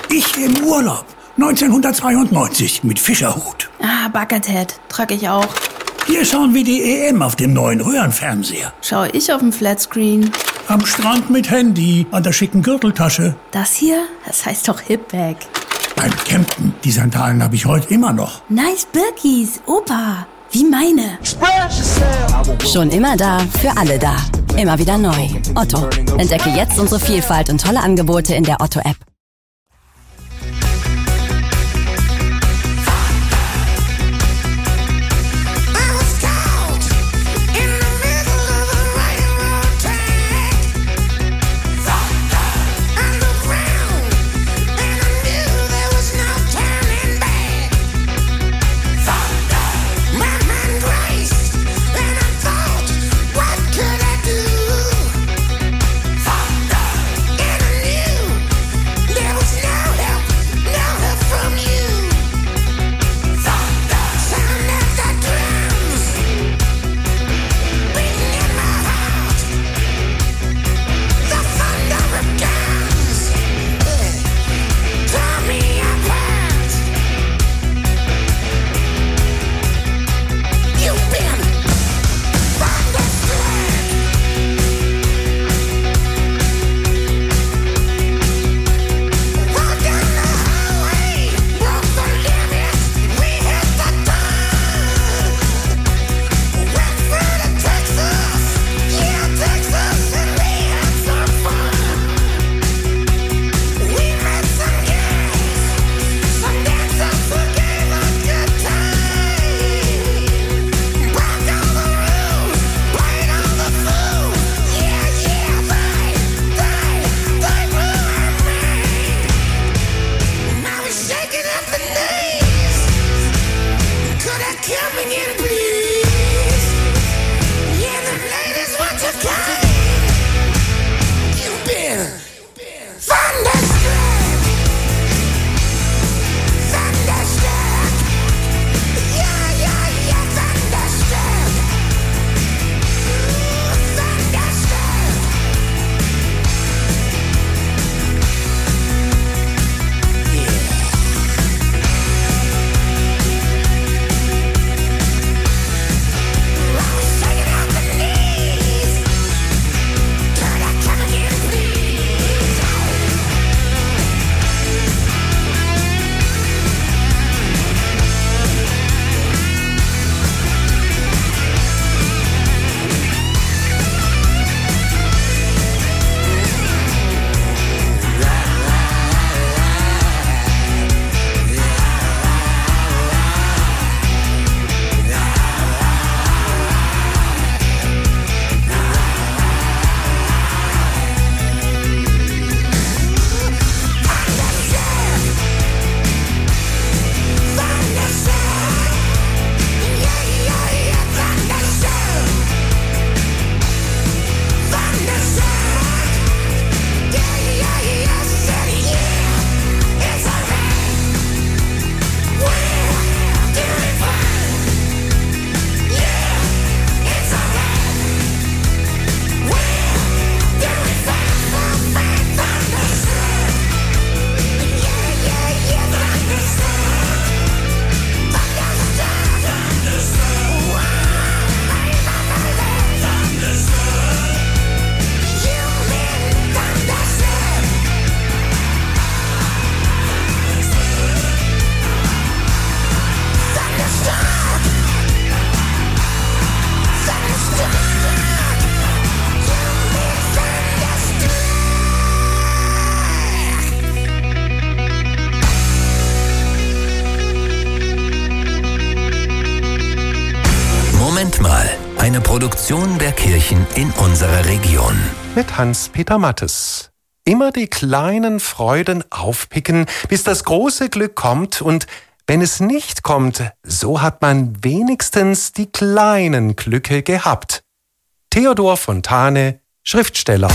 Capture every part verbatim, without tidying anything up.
Ich im Urlaub. neunzehnhundertzweiundneunzig mit Fischerhut. Ah, Buckethead. Trag ich auch. Hier schauen wir die E M auf dem neuen Röhrenfernseher. Schaue ich auf dem Flatscreen. Am Strand mit Handy, an der schicken Gürteltasche. Das hier? Das heißt doch Hipbag. Beim Campen. Die Sandalen habe ich heute immer noch. Nice Birkis, Opa. Wie meine. Schon immer da, für alle da. Immer wieder neu. Otto. Entdecke jetzt unsere Vielfalt und tolle Angebote in der Otto-App. Eine Produktion der Kirchen in unserer Region. Mit Hans-Peter Mattes. Immer die kleinen Freuden aufpicken, bis das große Glück kommt. Und wenn es nicht kommt, so hat man wenigstens die kleinen Glücke gehabt. Theodor Fontane, Schriftsteller.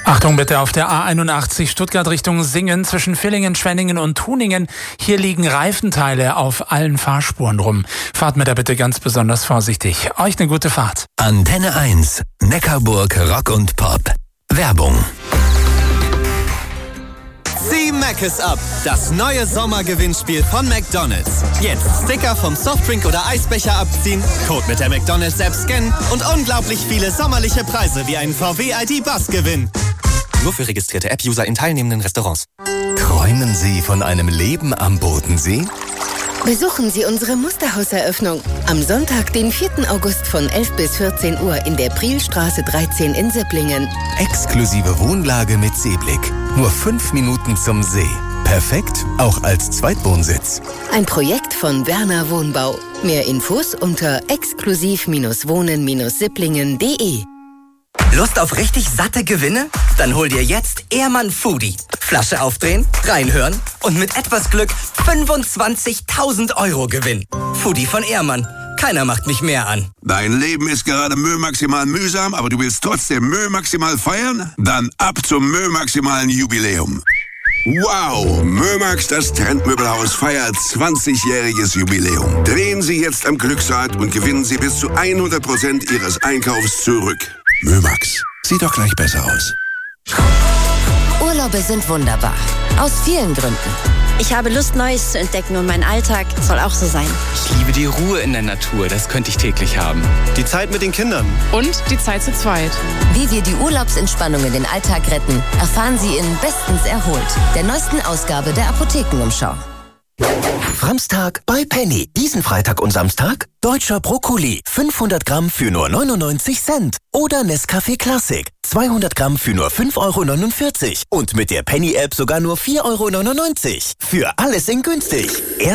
Achtung bitte auf der A einundachtzig Stuttgart Richtung Singen zwischen Villingen, Schwenningen und Tuningen. Hier liegen Reifenteile auf allen Fahrspuren rum. Fahrt mir da bitte ganz besonders vorsichtig. Euch eine gute Fahrt. Antenne eins, Neckarburg Rock und Pop. Werbung. Zieh Mc's ab, das neue Sommergewinnspiel von McDonald's. Jetzt Sticker vom Softdrink oder Eisbecher abziehen, Code mit der McDonald's-App scannen und unglaublich viele sommerliche Preise wie einen V W I D-Bus gewinnen. Nur für registrierte App-User in teilnehmenden Restaurants. Träumen Sie von einem Leben am Bodensee? Besuchen Sie unsere Musterhauseröffnung am Sonntag, den vierten August von elf bis vierzehn Uhr in der Prielstraße dreizehn in Sipplingen. Exklusive Wohnlage mit Seeblick. Nur fünf Minuten zum See. Perfekt, auch als Zweitwohnsitz. Ein Projekt von Werner Wohnbau. Mehr Infos unter exklusiv-wohnen-sipplingen punkt de. Lust auf richtig satte Gewinne? Dann hol dir jetzt Ehrmann Foodie. Flasche aufdrehen, reinhören und mit etwas Glück fünfundzwanzigtausend Euro Gewinn. Foodie von Ehrmann. Keiner macht mich mehr an. Dein Leben ist gerade Müll maximal mühsam, aber du willst trotzdem Müll maximal feiern? Dann ab zum Müll maximalen Jubiläum. Wow! Mömax, das Trendmöbelhaus, feiert zwanzigjähriges Jubiläum. Drehen Sie jetzt am Glücksrad und gewinnen Sie bis zu hundert Prozent Ihres Einkaufs zurück. Mömax, sieht doch gleich besser aus. Urlaube sind wunderbar. Aus vielen Gründen. Ich habe Lust, Neues zu entdecken und mein Alltag soll auch so sein. Ich liebe die Ruhe in der Natur, das könnte ich täglich haben. Die Zeit mit den Kindern. Und die Zeit zu zweit. Wie wir die Urlaubsentspannung in den Alltag retten, erfahren Sie in Bestens erholt, der neuesten Ausgabe der Apothekenumschau. Framstag bei Penny. Diesen Freitag und Samstag deutscher Brokkoli. fünfhundert Gramm für nur neunundneunzig Cent. Oder Nescafé Classic. zweihundert Gramm für nur fünf Euro neunundvierzig. Und mit der Penny-App sogar nur vier Euro neunundneunzig. Für alles in günstig.